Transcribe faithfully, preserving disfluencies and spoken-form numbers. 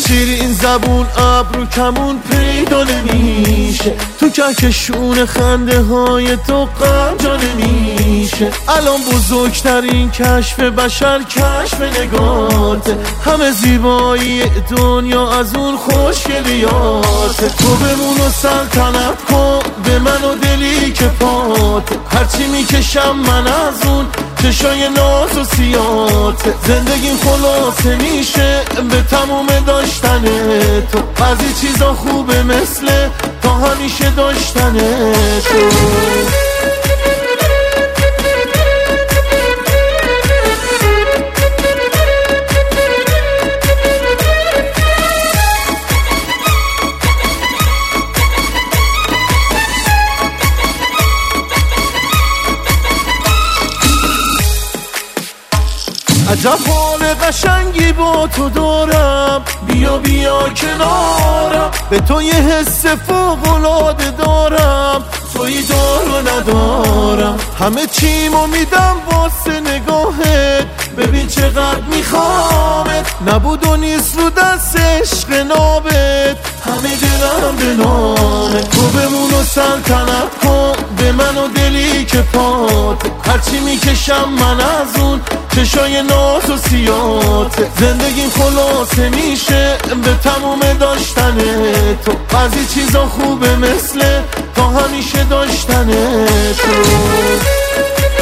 شیرین زبون ابرو کمون پیدا نمیشه، تو کهکشون خنده های تو غم جا نمیشه. الان بزرگترین کشف بشر کشف نگاته، همه زیبایی دنیا از اون خوشگلیاته. تو بمون و سلطنت کن به من و دلی که پاته، هرچی میکشم من از اون چشای ناز و سیاته. زندگیم خلاصه میشه به تموم داشتن تو، بعضی چیزا خوبه مثل تا همیشه داشتن تو. عجب حال قشنگی با تو دارم، بیا بیا کنارم، به تو یه حس فوق‌العاده دارم، تویی دار و ندارم. همه چیمو میدم واسه نگاهت، ببین چقدر میخوامت، نبود و نیست رو دست عشق نابت، همه دلم به نامت. تو بمون و سلطنت کن به من و دلی که پات، هرچی میکشم من از اون چشای ناز و سیاته. زندگیم خلاصه میشه به تموم داشتن تو، بعضی چیزا خوبه مثل تا همیشه داشتن تو.